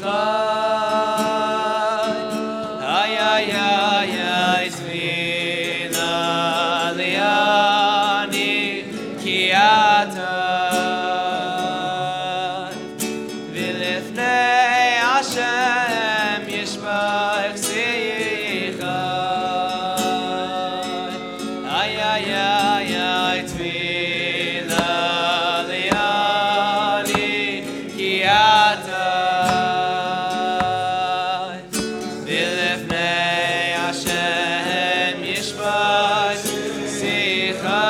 Ay ay ay ay tefila liani ki ata v'lifnei Hashem yishbach zicha. Ay ay ay ay tefila liani ki ata v'lifnei Hashem yishbach zicha.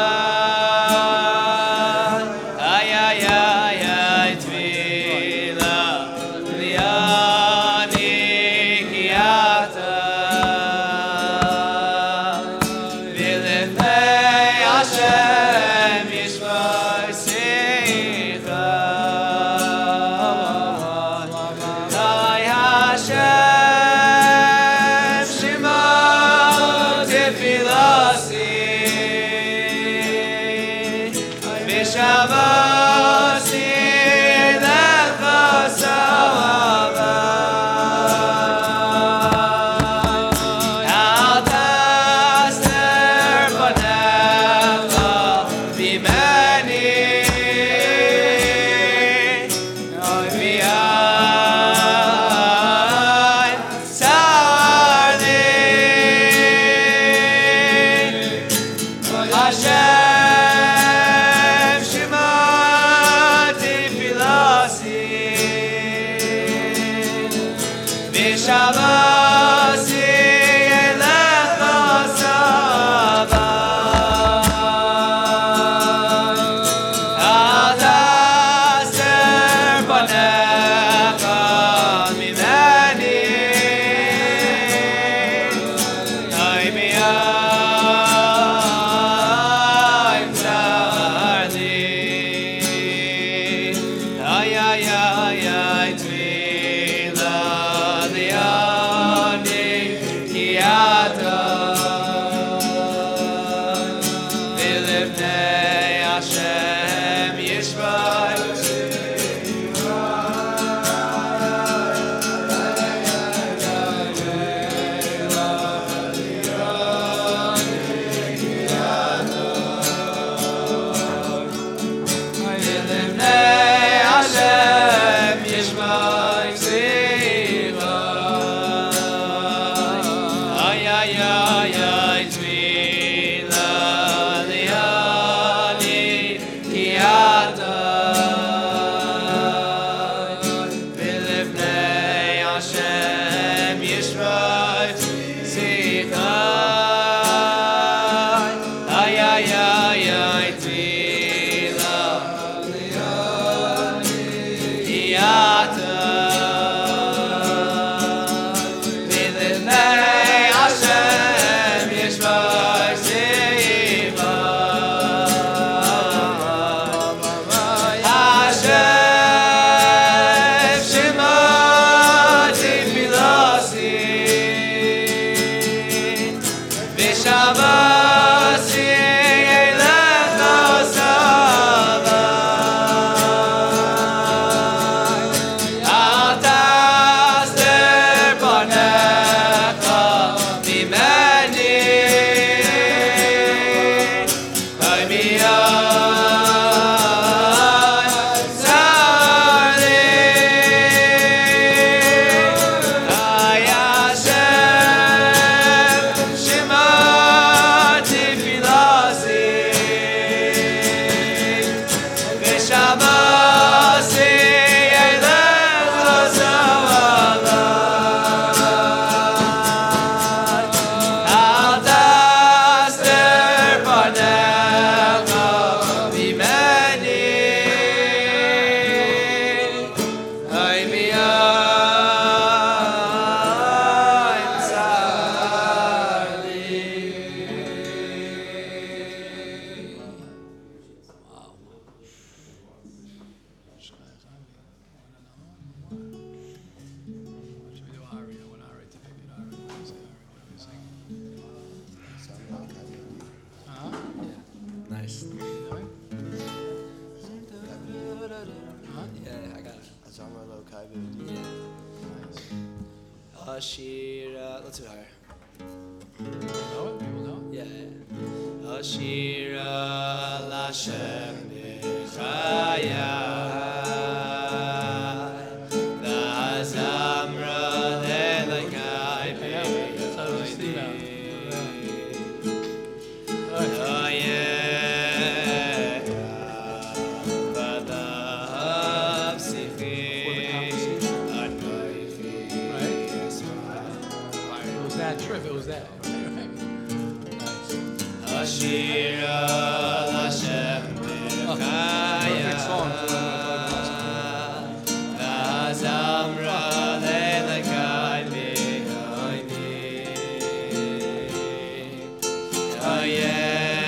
Ay ay ay ay tefila liani ki ata v'lifnei Hashem yishbach zicha. Ay Hashem shema tefilasi v'shavasi lecha salava. Al taster panecha v'meni v'ayin sarni. Hashem shema tefilasi v'shavasi elecha sava. Al taster panecha mimeni ay mi'ayin sarni. Ay ay ay ay tefila liani ki ata v'lifnei Hashem yishbach zicha. V'lifnei Hashem yishbach zicha. Ay ay ay ay tefila liani ki ata v'lifnei Hashem yishbach zicha. Ay ay ay ay tefila liani ki ata v'lifnei Hashem yishbach zicha. Hashem shema tefilasi Ashira. Let's do it higher. Know it? People know it? Yeah. Ashira Lashem B'chayai. V'azamra le'legai b'yodim. Trip, it was that. Nice. Ashira Lashem B'chayai. Perfect song for what V'azamra le'legai b'yodim.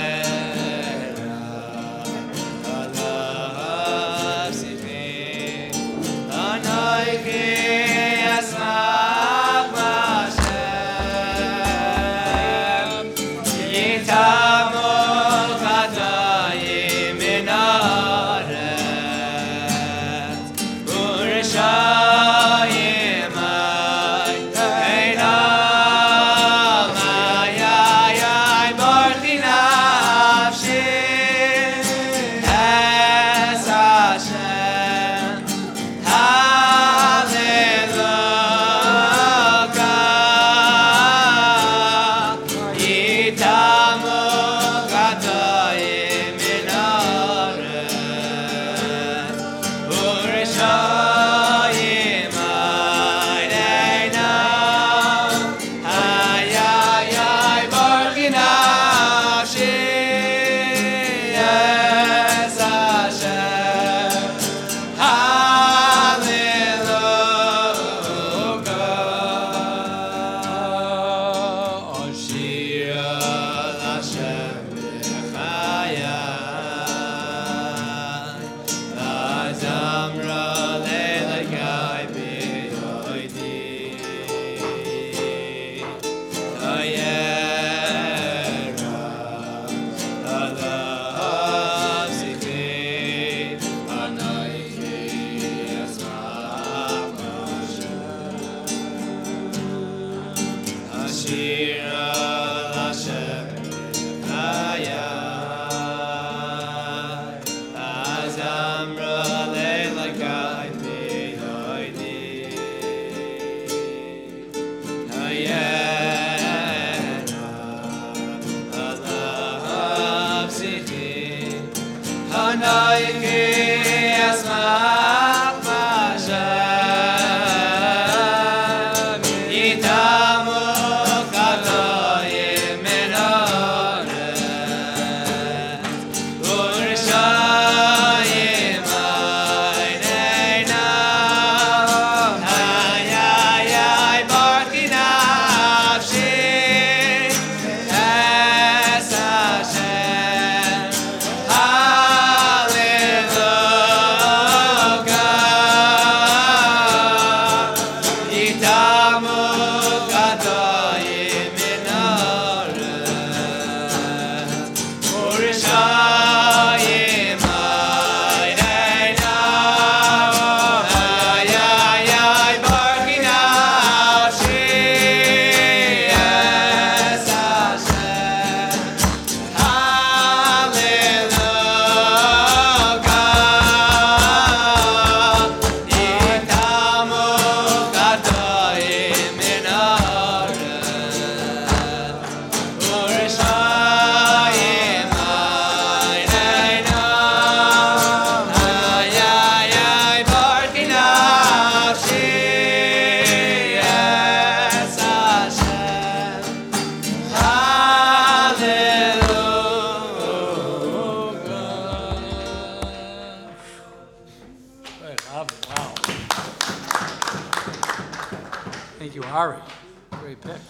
Thank you, Ari. Great pick.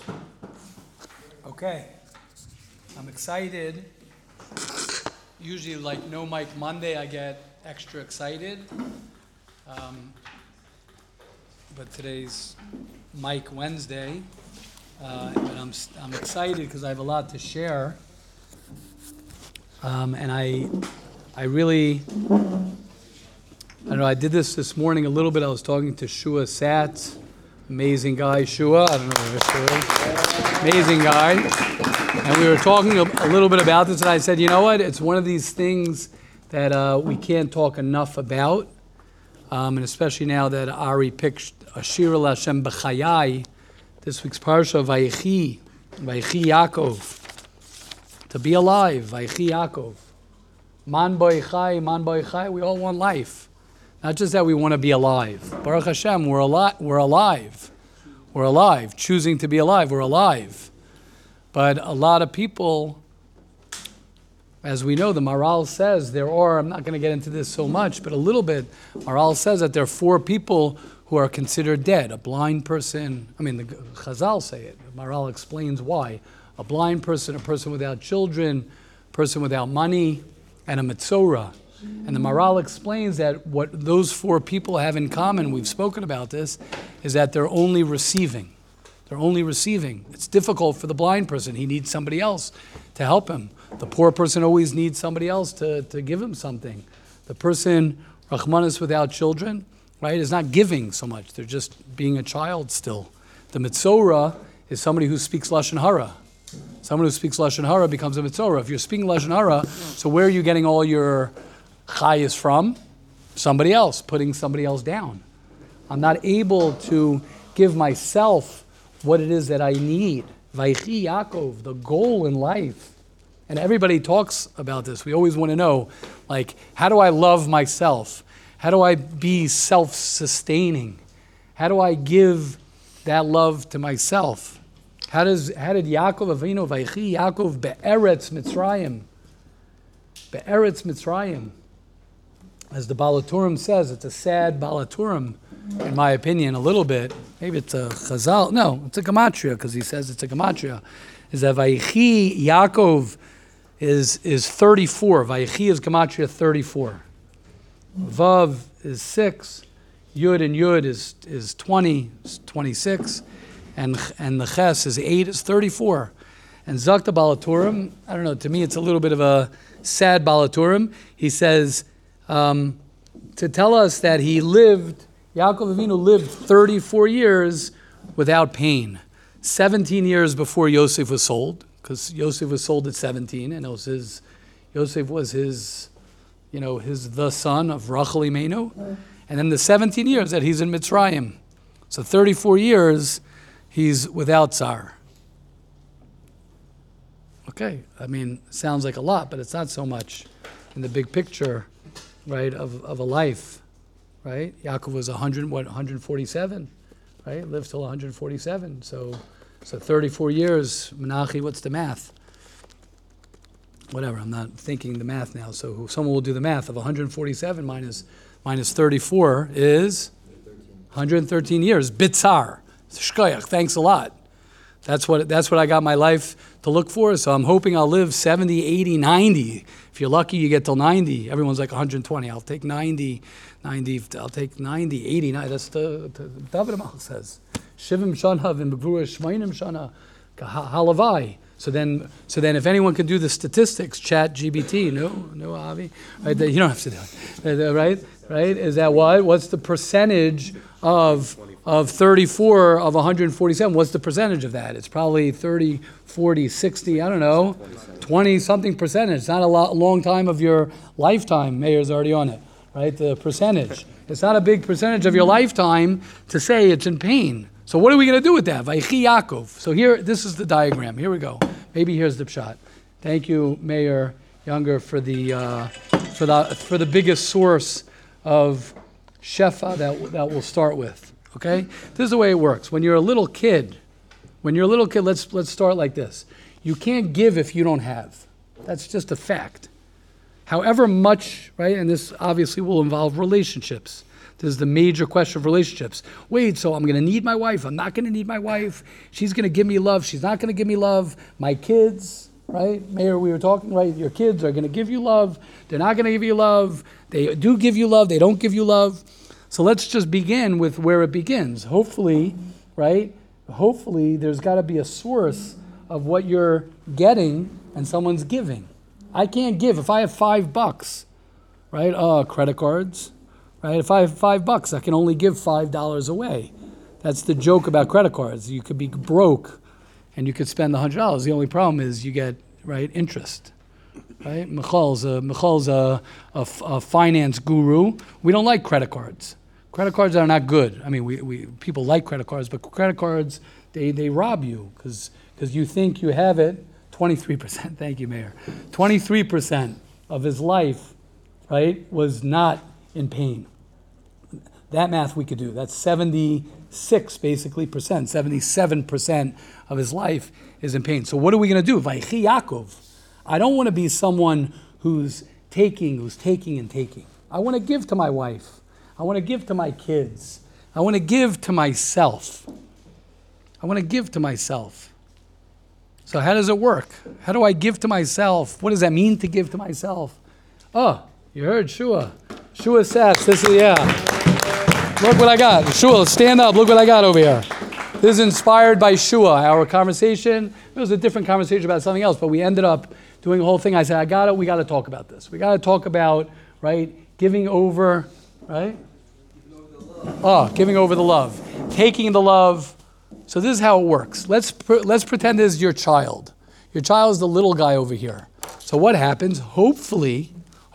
Okay. I'm excited. Usually, like No Mic Monday, I get extra excited. But today's Mike Wednesday. And I'm excited because I have a lot to share. And I really, I don't know, I did this morning a little bit. I was talking to Shua Satz, amazing guy, Shua. I don't know where Shua is. Amazing guy. And we were talking a little bit about this, and I said, you know what? It's one of these things that we can't talk enough about, and especially now that Ari picked Ashir Hashem B'chayai, this week's parsha, Vayechi Yaakov, to be alive, Vayechi Yaakov. Man boy chai, we all want life. Not just that we want to be alive. Baruch Hashem, we're alive. We're alive. Choosing to be alive, we're alive. But a lot of people, as we know, the Maral says there are, I'm not going to get into this so much, but a little bit, Maral says that there are 4 people who are considered dead. A blind person, the Chazal say it. Maral explains why. A blind person, a person without children, a person without money, and a Metzora. And the Maral explains that what those 4 people have in common, we've spoken about this, is that they're only receiving. They're only receiving. It's difficult for the blind person. He needs somebody else to help him. The poor person always needs somebody else to give him something. The person, Rachmanis, without children, right, is not giving so much. They're just being a child still. The Metzora is somebody who speaks Lashon Hara. Someone who speaks Lashon Hara becomes a Metzora. If you're speaking Lashon Hara, so where are you getting all your chayas from? Somebody else, putting somebody else down. I'm not able to give myself what it is that I need. Vayechi Yaakov, the goal in life. And everybody talks about this. We always want to know, like, how do I love myself? How do I be self-sustaining? How do I give that love to myself? How did Yaakov Avinu, Vayechi Yaakov be'eretz Mitzrayim? Be'eretz Mitzrayim. As the Balaturim says, it's a sad Balaturim, in my opinion, a little bit. Maybe it's a Chazal. No, it's a Gematria, because he says it's a Gematria. Is that Vayechi Yaakov is 34. Vayechi is Gematria 34. Vav is 6. Yud and Yud is 20, is 26. And the Ches is 8, is 34. And Zakta Balaturim, I don't know, to me it's a little bit of a sad Balaturim. He says, to tell us that Yaakov Avinu lived 34 years without pain. 17 years before Yosef was sold, because Yosef was sold at 17, and Yosef was his the son of Rachel Imenu. And then the 17 years that he's in Mitzrayim. So 34 years he's without Tsar. Okay, sounds like a lot, but it's not so much in the big picture, right, of a life, right? Yaakov was 147, right? Lived till 147. So 34 years, Menachi, what's the math? Whatever, I'm not thinking the math now. So someone will do the math of 147 minus 34 is 113 years. Bitzar. Shkoyach, thanks a lot. That's what I got my life to look for. So I'm hoping I'll live 70, 80, 90. If you're lucky, you get till 90. Everyone's like 120. I'll take 90. I'll take 90, 80. That's the David Amal says. Shivim shana v'megvura shmeinim shana halavai. So then, if anyone can do the statistics, chat GBT, no, Avi, right? You don't have to do it, right? Is that what? What's the percentage of 34 of 147? What's the percentage of that? It's probably 30, 40, 60, I don't know, 20 something percentage. It's not a long time of your lifetime. Mayor's already on it, right? The percentage. It's not a big percentage of your lifetime to say it's in pain. So what are we going to do with that? Vayechi Yaakov. So here, this is the diagram. Here we go. Maybe here's the pshat. Thank you, Mayor Younger, for the biggest source of shefa that we'll start with. Okay, this is the way it works. When you're a little kid, let's start like this. You can't give if you don't have. That's just a fact. However much, right? And this obviously will involve relationships. This is the major question of relationships. Wait, so I'm going to need my wife. I'm not going to need my wife. She's going to give me love. She's not going to give me love. My kids, right? Mayor, we were talking, right? Your kids are going to give you love. They're not going to give you love. They do give you love. They don't give you love. So let's just begin with where it begins. Hopefully, right? Hopefully there's got to be a source of what you're getting and someone's giving. I can't give. If I have $5, right? Credit cards. Right? If I have $5, I can only give $5 away. That's the joke about credit cards. You could be broke and you could spend $100. The only problem is you get, right, interest. Right? Michal's a finance guru. We don't like credit cards. Credit cards are not good. I mean, we people like credit cards, but credit cards, they rob you because you think you have it. 23%, thank you, Mayor. 23% of his life, right, was not in pain. That math we could do. That's 76, basically, 77% of his life is in pain. So what are we going to do? Vaychi Yaakov. I don't want to be someone who's taking and taking. I want to give to my wife. I want to give to my kids. I want to give to myself. I want to give to myself. So how does it work? How do I give to myself? What does that mean to give to myself? Oh, you heard Shua. Shua Sats. This is, yeah. Look what I got. Shua, stand up. Look what I got over here. This is inspired by Shua. Our conversation, it was a different conversation about something else, but we ended up doing a whole thing. I said, we got to talk about this. We got to talk about, right, giving over, right? Giving over the love. Taking the love. So this is how it works. Let's pretend this is your child. Your child is the little guy over here. So what happens? Hopefully,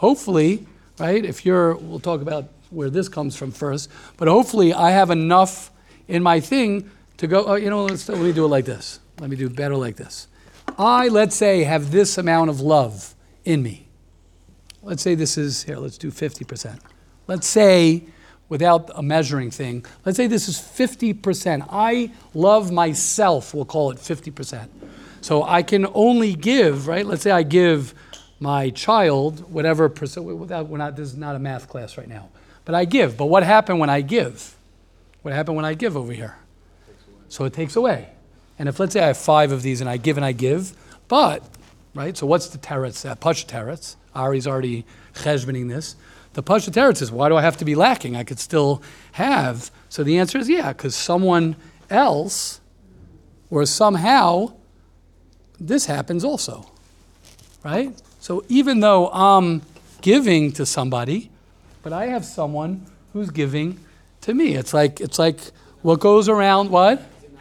right? We'll talk about where this comes from first, but hopefully I have enough in my thing to go, let me do it like this. Let me do better like this. Let's say, have this amount of love in me. Let's say this is, here, let's do 50%. Let's say, without a measuring thing, let's say this is 50%. I love myself, we'll call it 50%. So I can only give, right? Let's say I give my child whatever percent, this is not a math class right now, but I give. But what happened when I give? What happened when I give over here? So it takes away. And if, let's say I have 5 of these and I give, but, right, so what's the teretz, Pasha teretz? Ari's already cheshboning this. The Pasha teretz is, why do I have to be lacking? I could still have. So the answer is, yeah, because someone else, or somehow, this happens also, right? So even though I'm giving to somebody, but I have someone who's giving to me. It's like what goes around, what?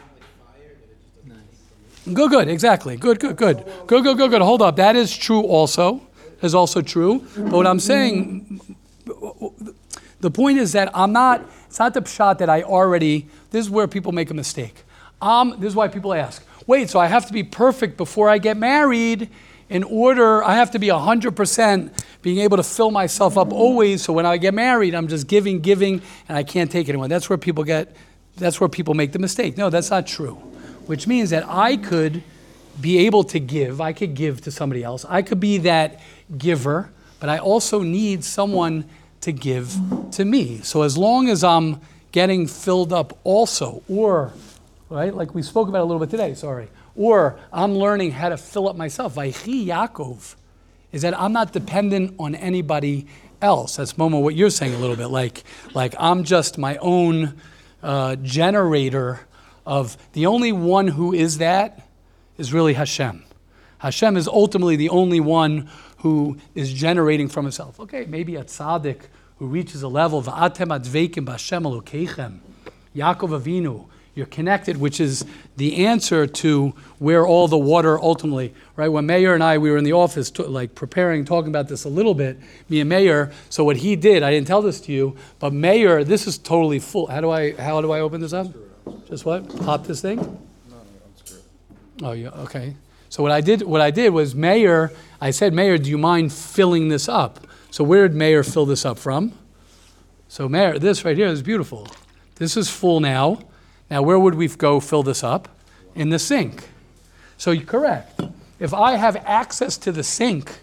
Good, exactly. Good. Hold up. That is true also. That is also true. But what I'm saying, the point is that it's not the pshat that this is where people make a mistake. This is why people ask, wait, so I have to be perfect before I get married I have to be 100% being able to fill myself up always, so when I get married, I'm just giving, and I can't take it anymore. That's where people make the mistake. No, that's not true. Which means that I could be able to give. I could give to somebody else. I could be that giver, but I also need someone to give to me. So as long as I'm getting filled up also, or, right, like we spoke about a little bit today, or I'm learning how to fill up myself. Vaychi Yaakov is that I'm not dependent on anybody else. That's, Momo, what you're saying a little bit, like I'm just my own generator of, the only one who is that is really Hashem. Hashem is ultimately the only one who is generating from himself. Okay, maybe a tzaddik who reaches a level of Atem adveikim b'Hashem Elokeichem, Yaakov Avinu, you're connected, which is the answer to where all the water ultimately, right? When Meir and I, we were in the office talking about this a little bit, me and Meir. So what he did, I didn't tell this to you, but Meir, this is totally full. How do I open this up? Just what? Pop this thing? No, unscrew it. Oh, yeah, okay. So what I did was Meir, I said, Meir, do you mind filling this up? So where did Meir fill this up from? So Meir, this right here is beautiful. This is full now. Now, where would we go fill this up? In the sink. So you're correct. If I have access to the sink,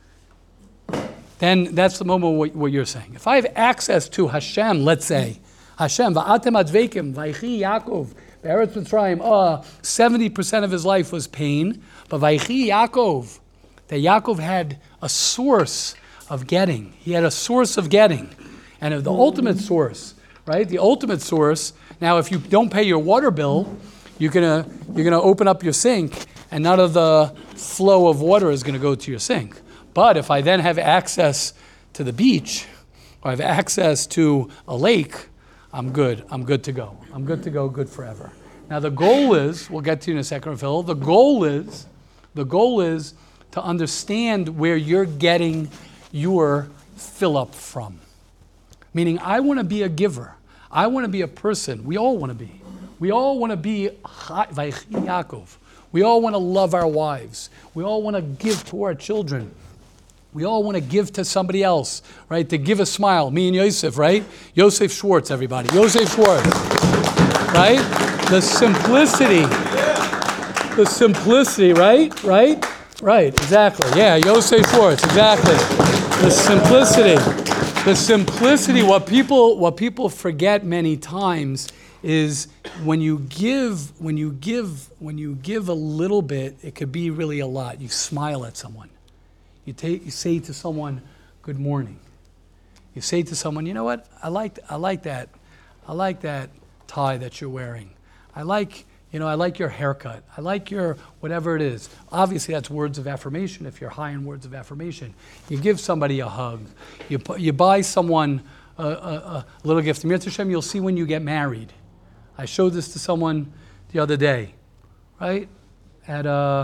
then that's the moment what you're saying. If I have access to Hashem, let's say, Hashem, va'atem adveikim, vaychi Yaakov, be'eretz Mitzrayim, 70% of his life was pain, but vaychi Yaakov, that Yaakov had a source of getting. He had a source of getting. And the ultimate source, right? The ultimate source. Now, if you don't pay your water bill, you're gonna open up your sink, and none of the flow of water is gonna go to your sink. But if I then have access to the beach, or I have access to a lake, I'm good. I'm good to go. I'm good to go, good forever. Now the goal is, we'll get to you in a second, Phil. The goal is to understand where you're getting your fill up from. Meaning, I want to be a giver. I want to be a person. We all want to be. We all want to be Vaychi Yaakov. We all want to love our wives. We all want to give to our children. We all want to give to somebody else, right? To give a smile. Me and Yosef, right? Yosef Schwartz, everybody. Yosef Schwartz, right? The simplicity, right? Right, exactly. Yeah, Yosef Schwartz, exactly. The simplicity. What people forget many times is when you give a little bit, it could be really a lot. You smile at someone. You say to someone, "Good morning." You say to someone, "You know what? I like that tie that you're wearing. I like your haircut. I like your whatever it is." Obviously, that's words of affirmation. If you're high in words of affirmation, you give somebody a hug. You buy someone a little gift. Mir Hashem, you'll see when you get married. I showed this to someone the other day, right? At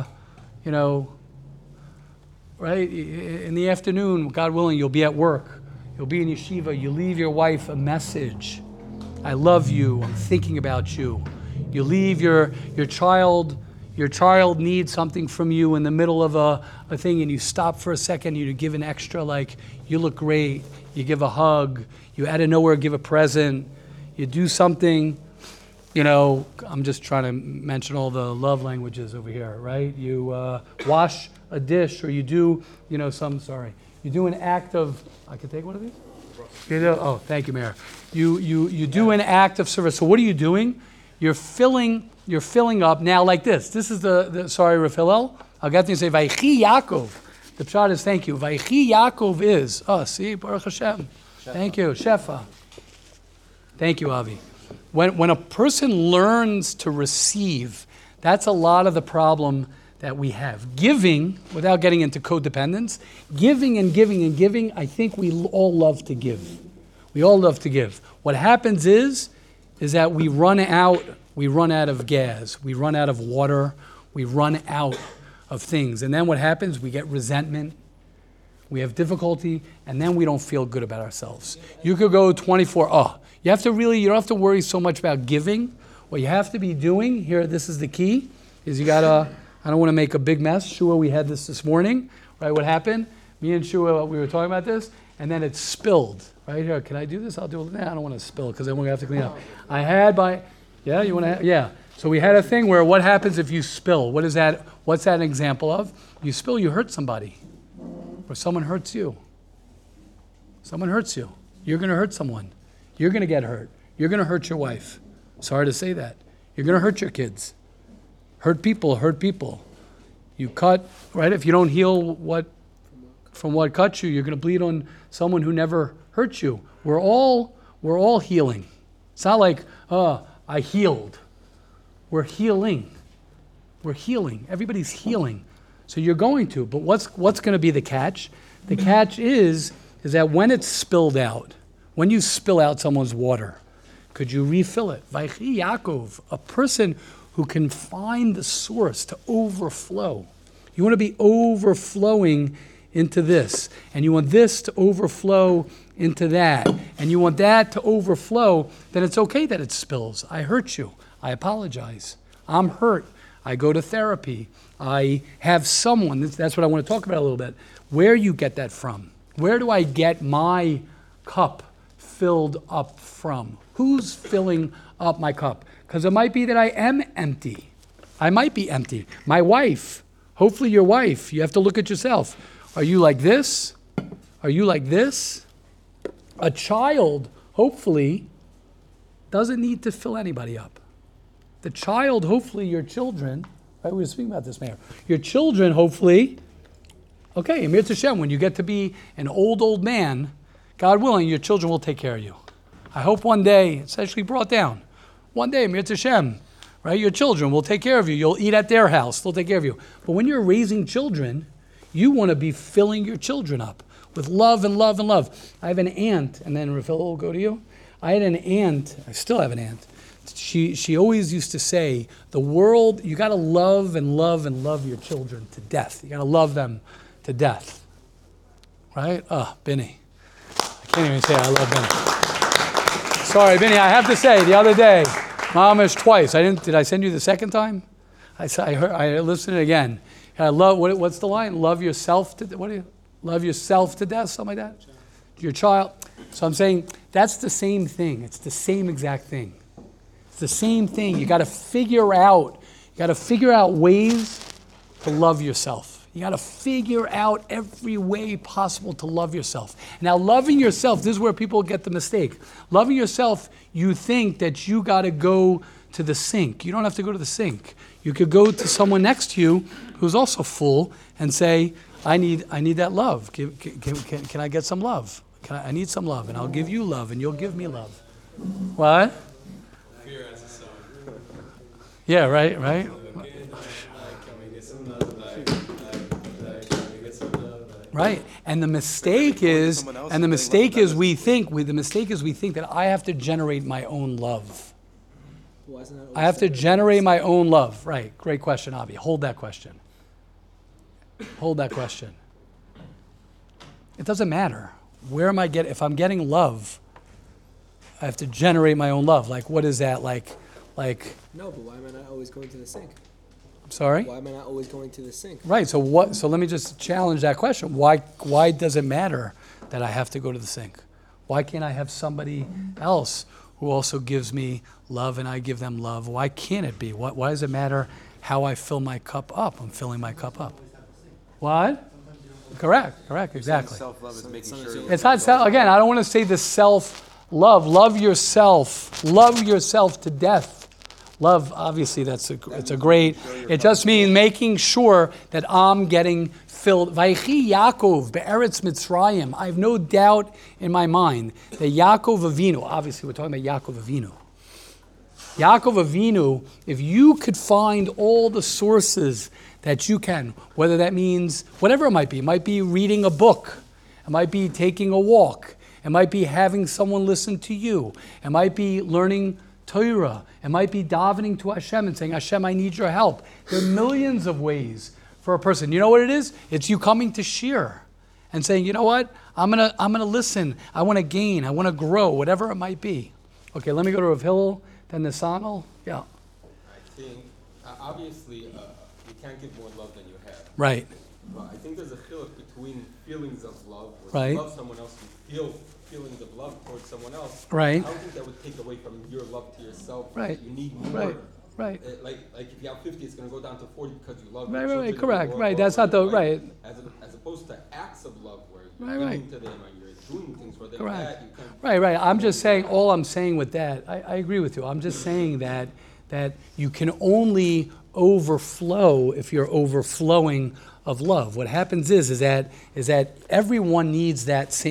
right? In the afternoon, God willing, you'll be at work. You'll be in yeshiva. You leave your wife a message. "I love you. I'm thinking about you." You leave your child needs something from you in the middle of a thing, and you stop for a second. You give an extra, like, "You look great." You give a hug. You out of nowhere give a present. You do something. I'm just trying to mention all the love languages over here, right? You wash a dish, or you do, you do an act of, I could take one of these? Oh, thank you, Mayor. You do an act of service. So what are you doing? You're filling up now like this. This is sorry, Rafael. I'll get to you and say, Vaychi Yaakov. The pshat is thank you. Vaychi Yaakov is, see, Baruch Hashem. Shefa. Thank you, Shefa. Thank you, Avi. When a person learns to receive, that's a lot of the problem that we have. Giving, without getting into codependence, giving, I think we all love to give. We all love to give. What happens is that we run out of gas, we run out of water, we run out of things. And then what happens? We get resentment, we have difficulty, and then we don't feel good about ourselves. You could go 24, you don't have to worry so much about giving. What you have to be doing, here, this is the key, is you gotta, I don't want to make a big mess. Shua, we had this morning, right? What happened? Me and Shua, we were talking about this, and then it spilled. Right here, can I do this? I'll do it. I don't want to spill, because then we're going to have to clean up. So we had a thing where what happens if you spill? What is that? What's that an example of? You spill, you hurt somebody. Or someone hurts you. Someone hurts you. You're going to hurt someone. You're going to get hurt. You're going to hurt your wife. Sorry to say that. You're going to hurt your kids. Hurt people. You cut, right? If you don't heal from what cut you, you're going to bleed on someone who never hurt you. We're all healing. It's not like, I healed. We're healing. Everybody's healing. So you're going to, but what's going to be the catch? The catch is that when it's spilled out, when you spill out someone's water, could you refill it? Vaychi Yaakov, a person who can find the source to overflow. You want to be overflowing into this, and you want this to overflow into that, and you want that to overflow, then it's okay that it spills. I hurt you. I apologize. I'm hurt. I go to therapy. I have someone. That's what I want to talk about a little bit. Where you get that from? Where do I get my cup filled up from? Who's filling up my cup? Because it might be that I am empty. I might be empty. My wife, hopefully your wife, you have to look at yourself. Are you like this? Are you like this? A child, hopefully, doesn't need to fill anybody up. The child, hopefully your children, right, we were speaking about this, Mayor. Your children, hopefully, okay, Amir Tashem, when you get to be an old man, God willing, your children will take care of you. I hope one day, it's actually brought down, one day, Amir Tashem, right, your children will take care of you. You'll eat at their house, they'll take care of you. But when you're raising children, you want to be filling your children up with love and love and love. I have an aunt, and then Rafael will go to you. I had an aunt, I still have an aunt. She always used to say, the world, you got to love and love and love your children to death. You got to love them to death. Right? Benny. I can't even say I love Benny. Sorry, Benny, I have to say, the other day, Mamish twice. Did I send you the second time? I listened again. I love, what's the line? Love yourself love yourself to death, something like that? Your child. So I'm saying, that's the same thing. It's the same exact thing. It's the same thing. You got to figure out ways to love yourself. You got to figure out every way possible to love yourself. Now, loving yourself, this is where people get the mistake. Loving yourself, you think that you got to go to the sink. You don't have to go to the sink. You could go to someone next to you who's also full and say, I need that love. Can I get some love? I need some love, and I'll give you love, and you'll give me love. What? Fear as a son. Yeah, right. Right, and the mistake is we think that I have to generate my own love. I have to generate my own love. Right, great question, Avi. Hold that question. It doesn't matter. Where am I getting? If I'm getting love, I have to generate my own love. Like, what is that? Like. No, but why am I not always going to the sink? I'm sorry. Why am I not always going to the sink? Right. So what? So let me just challenge that question. Why does it matter that I have to go to the sink? Why can't I have somebody else who also gives me love and I give them love? Why can't it be? Why does it matter how I fill my cup up? I'm filling my cup up. What? Correct, exactly. Self-love is making sure It's not self. Again, I don't want to say the self-love. Love yourself. Love yourself to death. Love, obviously, it's a great. It just means making sure that I'm getting filled. Vaychi Yaakov be'eretz Mitzrayim. I have no doubt in my mind that Yaakov Avinu. Obviously, we're talking about Yaakov Avinu. Yaakov Avinu. If you could find all the sources that you can, whether that means whatever it might be reading a book, it might be taking a walk, it might be having someone listen to you, it might be learning Torah, it might be davening to Hashem and saying, Hashem, I need your help. There are millions of ways for a person. You know what it is? It's you coming to shir and saying, you know what? I'm gonna listen. I want to gain. I want to grow. Whatever it might be. Okay, let me go to Rav Hillel, then Nisanel. Yeah. I think obviously you can't give more love than you have. Right. But I think there's a chiluk between feelings of love, where Right. you love someone else, you feel feelings of love towards someone else. Right. I don't think that would take away from your love to yourself. Right. You need more. Right. Like if you have 50, it's going to go down to 40 because you love Right, your right, children correct, more, right, that's not the- right. As opposed to acts of love where you're Right, giving to them or you're doing things for them. Correct. That you can't. Right. I'm just saying, all I'm saying with that, I agree with you. I'm just saying that you can only overflow if you're overflowing of love. What happens is that everyone needs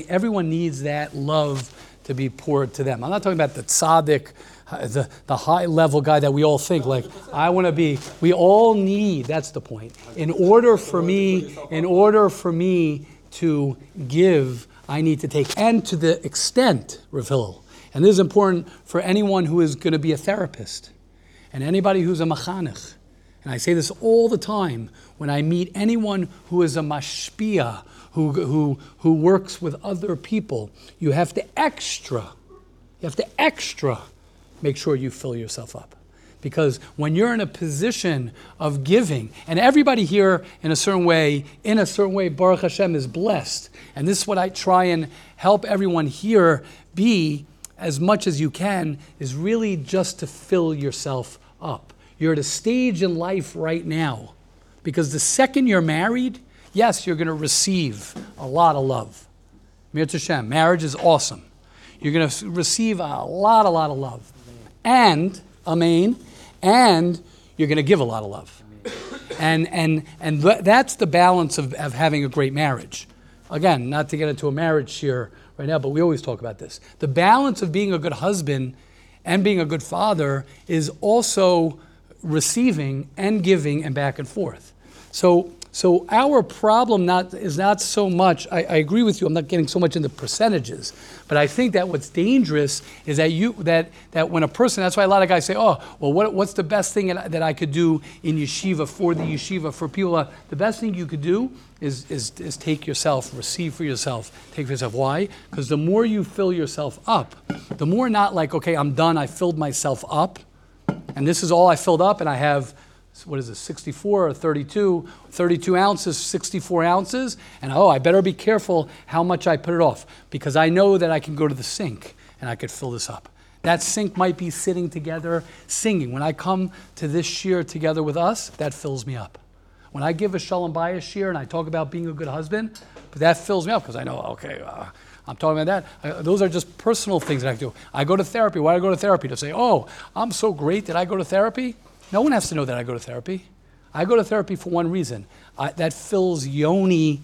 that love to be poured to them. I'm not talking about the tzaddik, the high level guy that we all think like I want to be. We all need. That's the point. In order for me to give, I need to take, and to the extent, Rav Hillel, and this is important for anyone who is going to be a therapist, and anybody who's a machanech. And I say this all the time when I meet anyone who is a mashpia, who works with other people. You have to extra make sure you fill yourself up. Because when you're in a position of giving, and everybody here in a certain way, Baruch Hashem is blessed. And this is what I try and help everyone here be as much as you can, is really just to fill yourself up. You're at a stage in life right now, because the second you're married, yes, you're going to receive a lot of love. Mir Hashem, marriage is awesome. You're going to receive a lot of love. And, amen, and you're going to give a lot of love. And that's the balance of having a great marriage. Again, not to get into a marriage here right now, but we always talk about this. The balance of being a good husband and being a good father is also receiving and giving and back and forth. So So our problem is not so much, I agree with you, I'm not getting so much into percentages, but I think that what's dangerous is that when a person, that's why a lot of guys say, oh, well, what's the best thing that I could do in yeshiva, for the yeshiva, for people? The best thing you could do is take yourself, receive for yourself, take for yourself. Why? Because the more you fill yourself up, the more not like, okay, I'm done, I filled myself up, and this is all I filled up, and I have, what is it, 64 or 32 ounces, 64 ounces, and I better be careful how much I put it off, because I know that I can go to the sink and I could fill this up. That sink might be sitting together, singing. When I come to this shir together with us, that fills me up. When I give a Shalom Bayis shir and I talk about being a good husband, but that fills me up, because I know, okay, I'm talking about that. Those are just personal things that I do. I go to therapy. Why do I go to therapy? To say, oh, I'm so great that I go to therapy? No one has to know that I go to therapy. I go to therapy for one reason. That fills Yoni,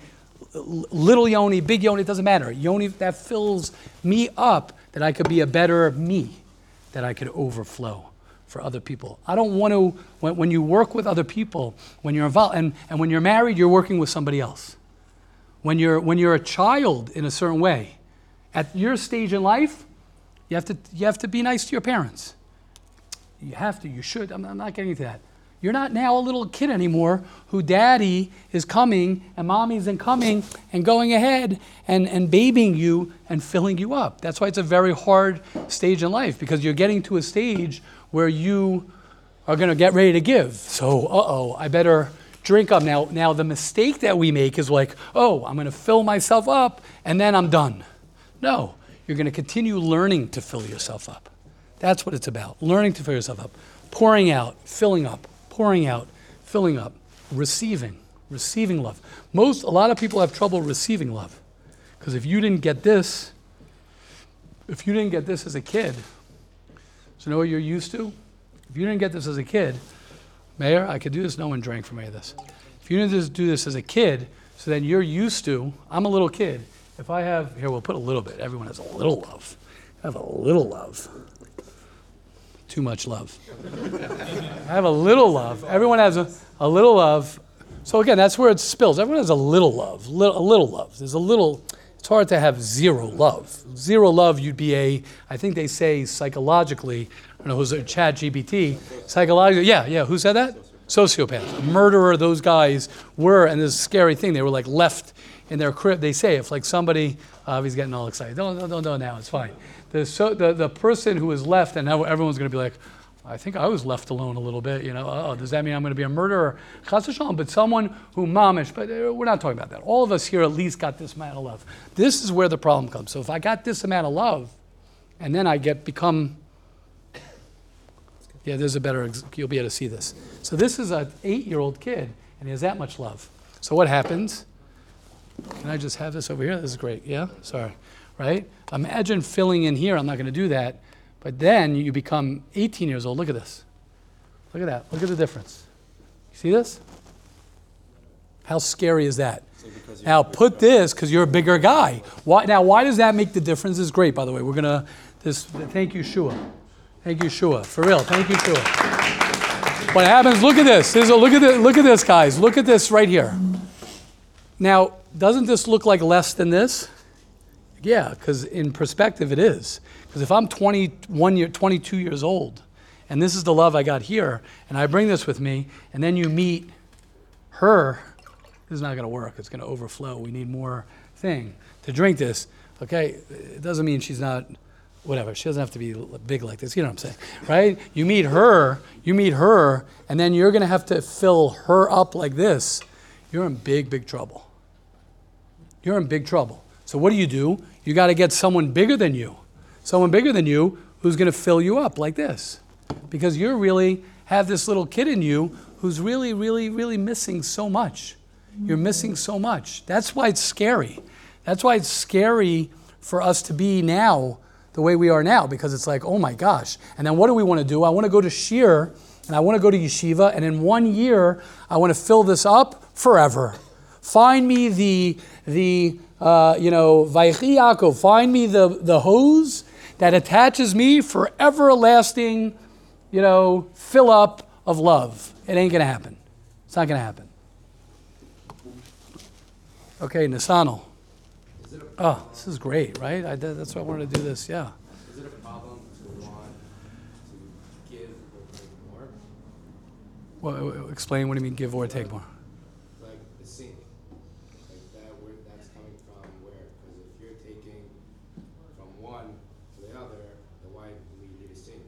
little Yoni, big Yoni, it doesn't matter. Yoni, that fills me up, that I could be a better me, that I could overflow for other people. I don't want to, when you work with other people, when you're involved, and when you're married, you're working with somebody else. When you're a child in a certain way, at your stage in life, you have to be nice to your parents. You have to, you should. I'm not getting into that. You're not now a little kid anymore who daddy is coming and mommy's coming and going ahead and babying you and filling you up. That's why it's a very hard stage in life, because you're getting to a stage where you are going to get ready to give. So, I better drink up. Now the mistake that we make is like, I'm going to fill myself up and then I'm done. No, you're going to continue learning to fill yourself up. That's what it's about, learning to fill yourself up, pouring out, filling up, pouring out, filling up, receiving love. A lot of people have trouble receiving love, because if you didn't get this as a kid, so you know what you're used to? If you didn't get this as a kid, Mayor, I could do this, no one drank from any of this. If you didn't do this as a kid, so then you're used to, I'm a little kid, if I have, here we'll put a little bit, everyone has a little love. I have a little love. Too much love. I have a little love. Everyone has a little love. So again, that's where it spills. Everyone has a little love. A little love. There's a little. It's hard to have zero love. Zero love, you'd be I think they say psychologically, I don't know who's a ChatGPT, psychologically, yeah, who said that? Sociopath. A murderer, those guys were, and this scary thing, they were like left in their crib. They say if like somebody, he's getting all excited. Don't now, it's fine. The person who is left, and now everyone's going to be like, I think I was left alone a little bit, does that mean I'm going to be a murderer? Chas v'shalom, but someone who mamish, but we're not talking about that. All of us here at least got this amount of love. This is where the problem comes. So if I got this amount of love, and then I become, there's a better, you'll be able to see this. So this is an 8-year-old kid, and he has that much love. So what happens? Can I just have this over here? This is great, yeah? Sorry, right? Imagine filling in here, I'm not going to do that. But then you become 18 years old. Look at this. Look at that. Look at the difference. You see this? How scary is that? Now put this, because you're a bigger guy. Why does that make the difference? This is great, by the way. We're going to, thank you, Shua. Thank you, Shua. For real, thank you, Shua. What happens, look at this. Look at this, guys. Look at this right here. Now, doesn't this look like less than this? Yeah, because in perspective it is. Because if I'm 22 years old, and this is the love I got here, and I bring this with me, and then you meet her, this is not going to work. It's going to overflow. We need more thing to drink this. Okay, it doesn't mean she's not, whatever. She doesn't have to be big like this. You know what I'm saying, right? You meet her, and then you're going to have to fill her up like this. You're in big, big trouble. You're in big trouble. So what do? You got to get someone bigger than you. Someone bigger than you who's going to fill you up like this. Because you really have this little kid in you who's really, really, really missing so much. You're missing so much. That's why it's scary. That's why it's scary for us to be now the way we are now, because it's like, oh my gosh. And then what do we want to do? I want to go to shir, and I want to go to yeshiva, and in 1 year, I want to fill this up forever. Find me the Vaychi Yaakov, find me the hose that attaches me for everlasting, fill up of love. It ain't going to happen. It's not going to happen. Okay, Nisanel. Is it a Oh, this is great, right? That's why I wanted to do this, yeah. Is it a problem to want to give or take more? Well, explain what do you mean give or take more? Like the sink, like that, where that's coming from where? Because if you're taking from one to the other, then why do we need a sink?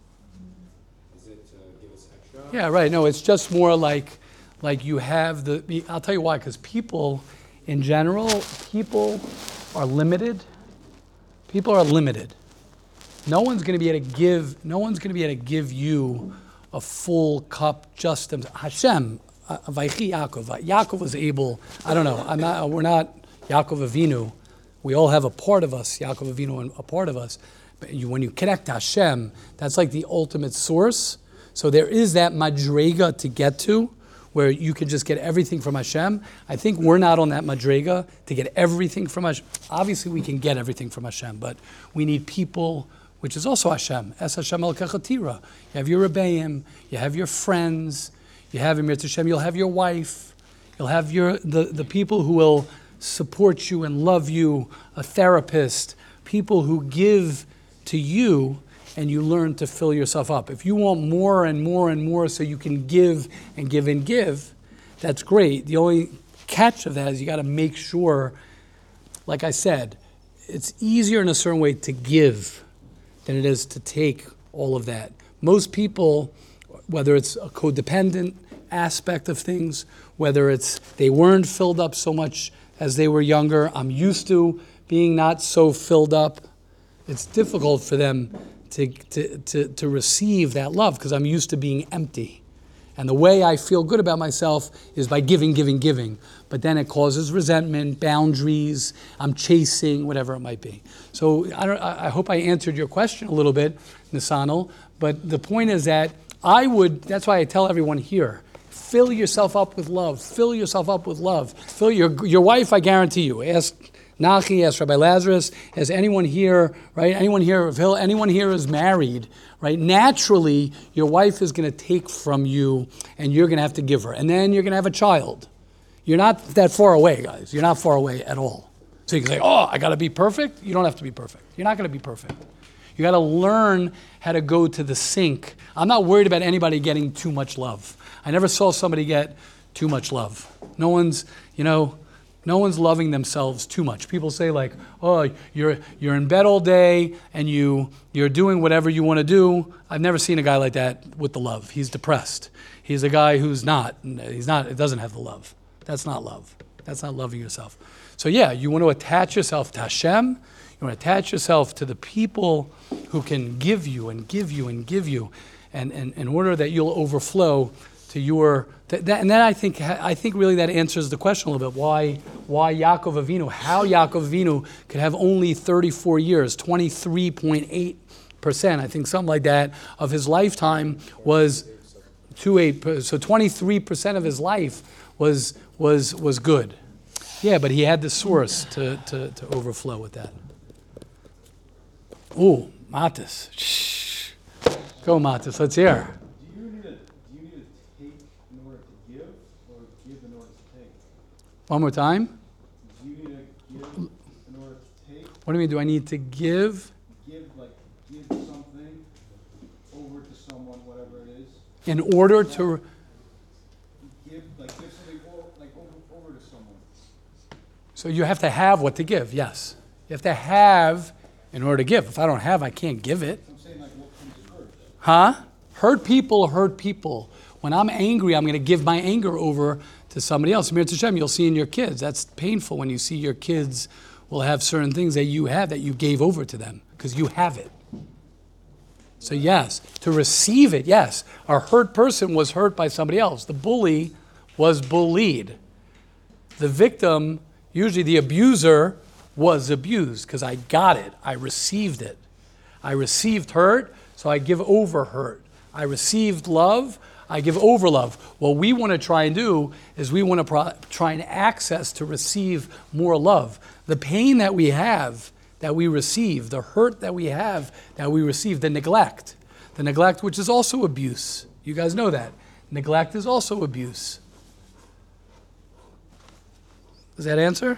Is it to give us extra? Yeah, right. No, it's just more like you have I'll tell you why, because people, in general, people are limited. People are limited. No one's going to be able to give you a full cup just Hashem, Vaychi Yaakov. Yaakov was able, I don't know, we're not Yaakov Avinu. We all have a part of us, Yaakov Avinu, and a part of us. But when you connect to Hashem, that's like the ultimate source. So there is that madrega to get to, where you can just get everything from Hashem. I think we're not on that madrega to get everything from Hashem. Obviously, we can get everything from Hashem, but we need people, which is also Hashem. Es Hashem el kachatira. You have your rebbeim, you have your friends, you have Emir Hashem, you'll have your wife, you'll have the people who will support you and love you, a therapist, people who give to you, and you learn to fill yourself up. If you want more and more and more so you can give and give and give, that's great. The only catch of that is you got to make sure, like I said, it's easier in a certain way to give than it is to take all of that. Most people, whether it's a codependent aspect of things, whether it's they weren't filled up so much as they were younger, I'm used to being not so filled up, it's difficult for them to receive that love because I'm used to being empty. And the way I feel good about myself is by giving, giving, giving. But then it causes resentment, boundaries, I'm chasing, whatever it might be. So I hope I answered your question a little bit, Nisanel. But the point is that that's why I tell everyone here, fill yourself up with love. Fill yourself up with love. Fill your wife, I guarantee you. Ask Nachi, ask Rabbi Lazarus, has anyone here, right? Anyone here is married, right? Naturally, your wife is going to take from you and you're going to have to give her. And then you're going to have a child. You're not that far away, guys. You're not far away at all. So you can say, oh, I got to be perfect. You don't have to be perfect. You're not going to be perfect. You got to learn how to go to the sink. I'm not worried about anybody getting too much love. I never saw somebody get too much love. No one's loving themselves too much. People say like, oh, you're in bed all day and you're doing whatever you want to do. I've never seen a guy like that with the love. He's depressed. He's a guy who's not. It doesn't have the love. That's not love. That's not loving yourself. So yeah, you want to attach yourself to Hashem. You want to attach yourself to the people who can give you and give you and give you, and in order that you'll overflow to your, and then I think really that answers the question a little bit. Why Yaakov Avinu? How Yaakov Avinu could have only 34 years, 23.8%, I think something like that, of his lifetime was so 23% of his life was good. Yeah, but he had the source to overflow with that. Ooh, Matis. Shh. Go, Matis. Let's hear. Do you need to take in order to give, or give in order to take? One more time. Do you need to give in order to take? What do you mean? Do I need to give? Give something over to someone, whatever it is. In order to... Give something over to someone. So you have to have what to give, yes. You have to have in order to give. If I don't have, I can't give it. I'm saying what comes first. Huh? Hurt people. When I'm angry, I'm going to give my anger over to somebody else. Mir Hashem, you'll see in your kids. That's painful when you see your kids will have certain things that you have that you gave over to them because you have it. So yes, to receive it, yes. A hurt person was hurt by somebody else. The bully was bullied. The victim, usually the abuser, was abused because I got it. I received it. I received hurt, so I give over hurt. I received love, I give over love. What we want to try and do is we want to try and access to receive more love. The pain that we have, that we receive, the hurt that we have, that we receive, the neglect which is also abuse. You guys know that. Neglect is also abuse. Does that answer?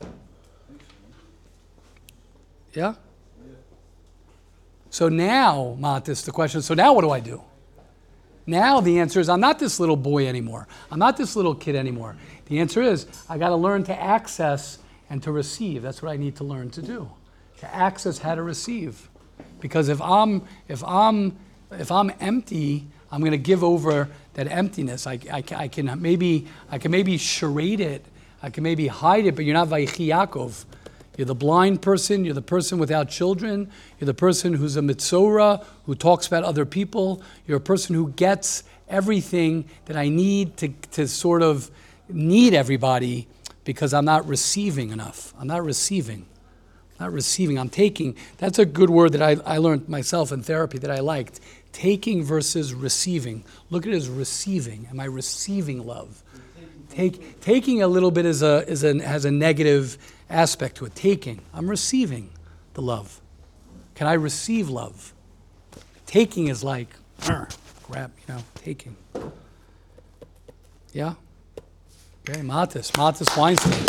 Yeah? So now, Matis, the question is, so now what do I do? Now the answer is, I'm not this little boy anymore. I'm not this little kid anymore. The answer is, I got to learn to access and to receive. That's what I need to learn to do. To access how to receive. Because if I'm empty, I'm going to give over that emptiness. I can maybe charade it. I can maybe hide it, but you're not Vayichi Yaakov. You're the blind person. You're the person without children. You're the person who's a mitzora, who talks about other people. You're a person who gets everything that I need to sort of need everybody because I'm not receiving enough. I'm not receiving. Not receiving. I'm taking. That's a good word that I learned myself in therapy that I liked. Taking versus receiving. Look at it as receiving. Am I receiving love? Taking a little bit has a negative aspect to it. Taking. I'm receiving the love. Can I receive love? Taking is like, grab, taking. Yeah? Okay, Matis Weinstein.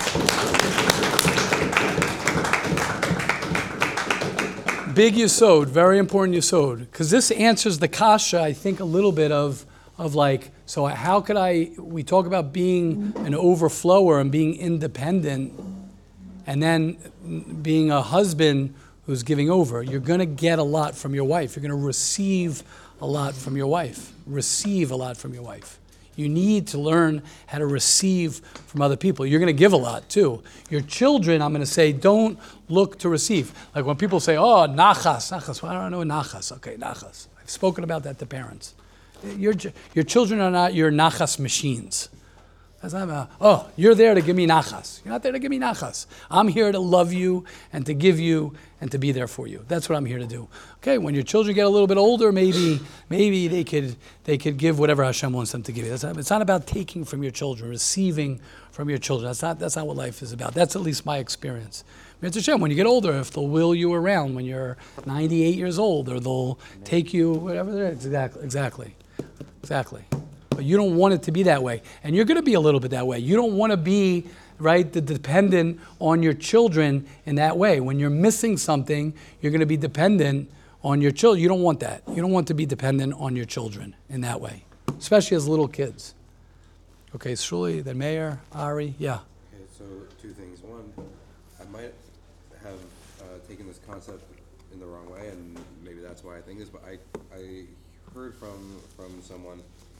Big Yesod, very important Yesod. Because this answers the kasha, I think, a little bit of like, so how could we talk about being an overflower and being independent, and then being a husband who's giving over. You're going to get a lot from your wife. You're going to receive a lot from your wife. Receive a lot from your wife. You need to learn how to receive from other people. You're going to give a lot too. Your children, I'm going to say, don't look to receive. Like when people say, oh, nachas. Well, I don't know nachas. Okay, nachas. I've spoken about that to parents. Your children are not your nachas machines. That's not you're there to give me nachas. You're not there to give me nachas. I'm here to love you and to give you and to be there for you. That's what I'm here to do. Okay, when your children get a little bit older, maybe they could give whatever Hashem wants them to give you. It's not about taking from your children, receiving from your children. That's not what life is about. That's at least my experience. Mitzvah Hashem, when you get older, if they'll will you around when you're 98 years old, or they'll take you, whatever they're, exactly. But you don't want it to be that way. And you're going to be a little bit that way. You don't want to be, right, dependent on your children in that way. When you're missing something, you're going to be dependent on your children. You don't want that. You don't want to be dependent on your children in that way, especially as little kids. Okay, Shuli, then Mayor, Ari, yeah. Okay, so two things. One, I might have taken this concept in the wrong way, and maybe that's why I think this, but I heard from someone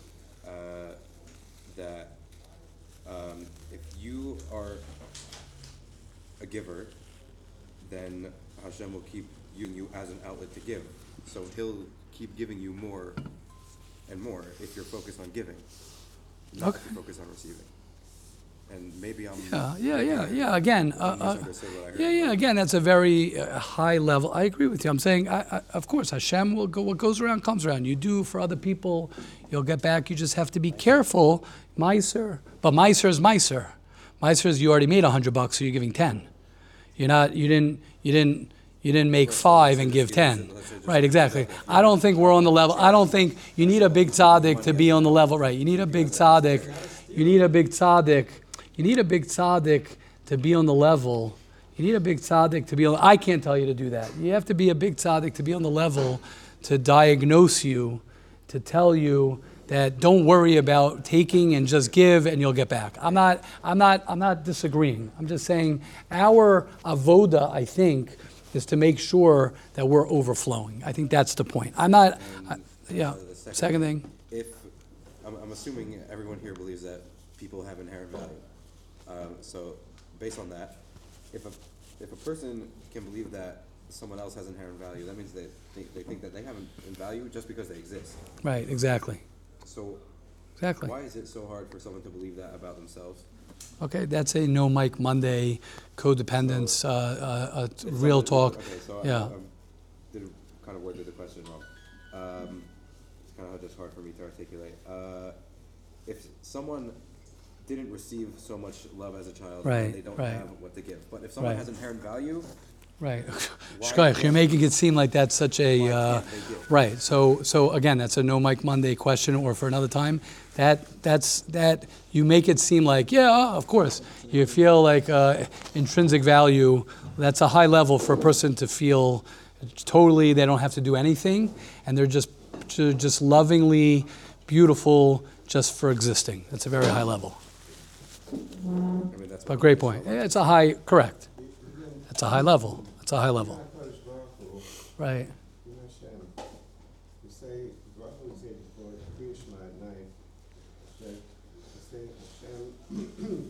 that if you are a giver, then Hashem will keep using you as an outlet to give. So He'll keep giving you more and more if you're focused on giving, not if you're focused on receiving. And maybe I'm Again, Again, that's a very high level. I agree with you. I'm saying, of course, Hashem will go. What goes around comes around. You do for other people, you'll get back. You just have to be careful, Meiser. But Meiser is Meiser. Meiser is you already made $100, so you're giving 10. You didn't make 5 and give 10. Right, exactly. I don't think we're on the level. I don't think you need a big tzaddik to be on the level. Right, you need a big tzaddik. You need a big tzaddik to be on the level. You need a big tzaddik to be on. I can't tell you to do that. You have to be a big tzaddik to be on the level to diagnose you, to tell you that don't worry about taking and just give and you'll get back. I'm not disagreeing. I'm just saying our avoda, I think, is to make sure that we're overflowing. I think that's the point. Second thing. If I'm assuming everyone here believes that people have inherent value. So based on that, if a person can believe that someone else has inherent value, that means that they think that they have value just because they exist. Right, exactly. So why is it so hard for someone to believe that about themselves? Okay, that's a no Mike Monday codependence, real talk. Okay, so yeah. I kind of worded the question wrong. It's kind of just hard for me to articulate. If someone didn't receive so much love as a child, right, they don't have what to give. But if someone has inherent value, Right. Shkoyach, you're making it seem like that's such a, right. So again, that's a no Mike Monday question, or for another time. That you make it seem like, yeah, of course. You feel like intrinsic value, that's a high level for a person to feel totally, they don't have to do anything, and they're just lovingly beautiful just for existing. That's a very high level. I mean, that's But great point. It's a high, correct. It's a high level. It's a high level. Right. You say, Baruch Hu said before Kriya Shema at night, that to say Hashem,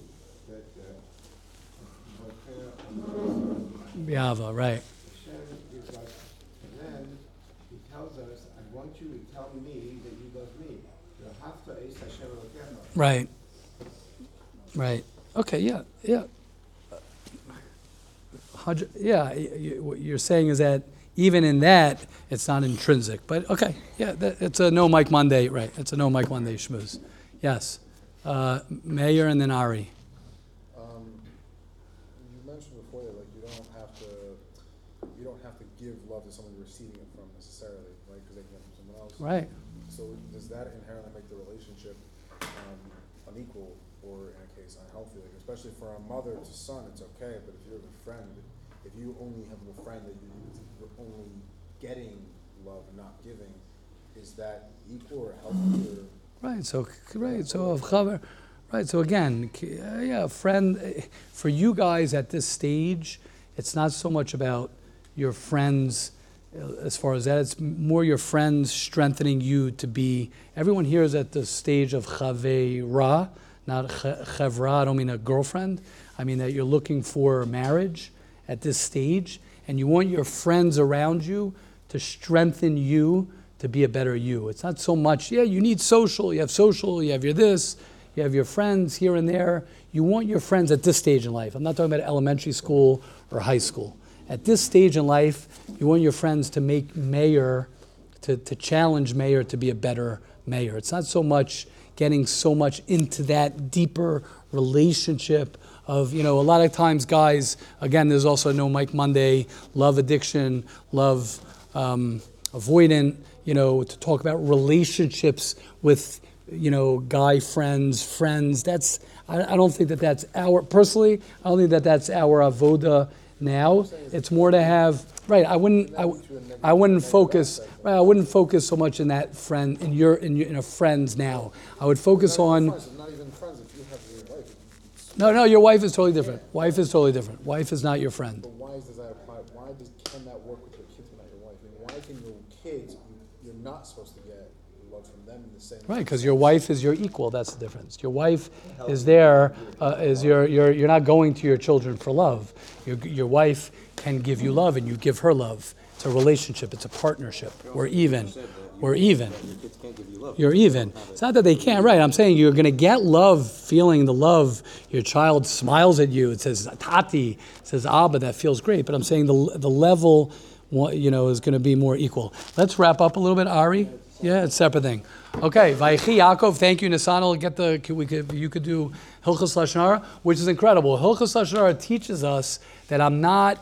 that Biava, right. Hashem gives us command, he tells us, I want you to tell me that you love me. You have to ace Hashem Elokecha. Right. Right. Okay, yeah. What you're saying is that even in that, it's not intrinsic. But okay, yeah, it's a no Mike Monday, right? It's a no Mike Monday schmooze. Yes. Mayor and then Ari. You mentioned before that like you don't have to give love to someone you're receiving it from necessarily, right? Because they can get it from someone else. Right. So does that inherently make the relationship unequal, or in a case unhealthy? Like especially for a mother to son, it's okay, but if you have a friend, if you only have a friend that you're only getting love and not giving, is that equal or healthy? Or Right. So again, yeah, friend. For you guys at this stage, it's not so much about your friends. As far as that, it's more your friends strengthening you to be. Everyone here is at the stage of chaveira, not chevra. I don't mean a girlfriend. I mean that you're looking for marriage at this stage, and you want your friends around you to strengthen you to be a better you. It's not so much, yeah, you need social, you have your this, you have your friends here and there. You want your friends at this stage in life. I'm not talking about elementary school or high school. At this stage in life, you want your friends to make mayor, to challenge mayor to be a better mayor. It's not so much getting so much into that deeper relationship of, a lot of times guys, again, there's also no Mike Monday, love addiction, love avoidant, to talk about relationships with, guy friends. That's, I don't think that's personally, I don't think that's our avoda now. It's more to have, right, I wouldn't focus so much in that friend, in a friends now. I would focus on, not even friends if you have your wife. no, your wife is totally different. Wife is not your friend. But why does that apply? Can that work with your kids but not your wife? And why can your kids, you're not supposed to get love from them in the same way? Right, because your wife is your equal. That's the difference. Your wife is there. You're not going to your children for love. Your wife can give you love, and you give her love. It's a relationship. It's a partnership. We're even. Your kids can't give you love. You're even. It's not that they can't. Right. I'm saying you're going to get love, feeling the love. Your child smiles at you. It says Tati. It says Abba. That feels great. But I'm saying the level, is going to be more equal. Let's wrap up a little bit, Ari. Yeah, it's a separate thing. Okay, Vayechi Yaakov, thank you, Nisan. You could do Hilchos Lashon Hara, which is incredible. Hilchos Lashon Hara teaches us that I'm not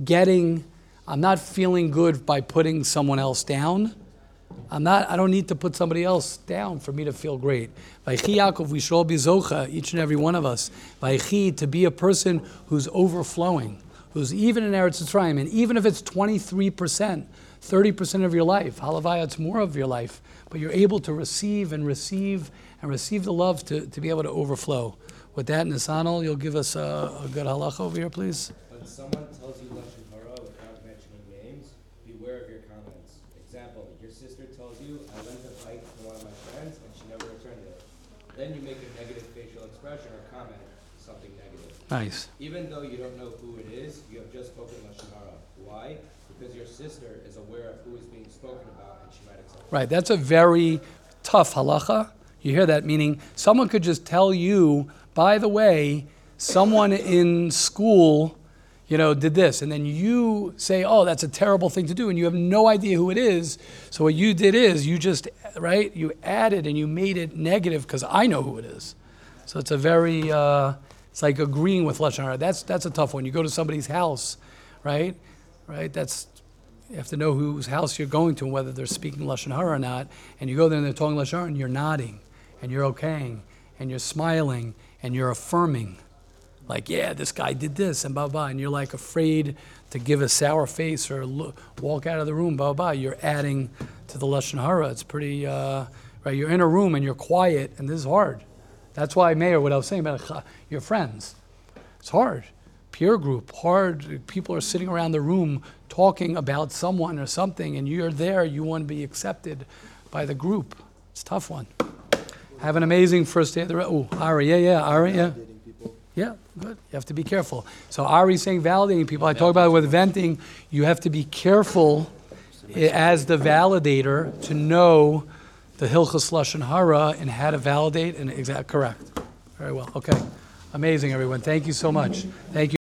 feeling good by putting someone else down. I don't need to put somebody else down for me to feel great. Vayechi Yaakov, we should all be zocha, each and every one of us. Vayechi, to be a person who's overflowing, who's even in Eretz Yisrael, and even if it's 23%, 30% of your life, halavaya, it's more of your life, but you're able to receive the love to be able to overflow. With that, Nisanel, you'll give us a good halacha over here, please. When someone tells you Lashon Hara without mentioning names, beware of your comments. Example, your sister tells you, I lent a bike to one of my friends and she never returned it. Then you make a negative facial expression or comment, something negative. Nice. Even though you don't know who it is, you have just spoken Lashon Hara. Why? Because your sister is aware of who is being spoken about and she might accept it. Right, that's a very tough halacha. You hear that? Meaning someone could just tell you, by the way, someone in school, did this. And then you say, oh, that's a terrible thing to do. And you have no idea who it is. So what you did is you added and you made it negative because I know who it is. So it's a very, it's like agreeing with Lashon Hara. That's a tough one. You go to somebody's house, right? right? You have to know whose house you're going to and whether they're speaking Lashon Hara or not. And you go there and they're talking Lashon Hara and you're nodding and you're okaying and you're smiling and you're affirming. Like, yeah, this guy did this and blah, blah. And you're like afraid to give a sour face or walk out of the room, blah, blah. You're adding to the Lashon Hara. It's pretty, right? You're in a room and you're quiet and this is hard. That's why, Mayor, what I was saying about your friends, it's hard. Peer group, hard. People are sitting around the room talking about someone or something, and you're there. You want to be accepted by the group. It's a tough one. Have an amazing first day of the. Oh, Ari, Ari, yeah, good. You have to be careful. So Ari's saying validating people. I talk about it with venting. You have to be careful as the validator to know the Hilchos Lashon Hara and how to validate and correct. Very well. Okay. Amazing, everyone. Thank you so much. Thank you.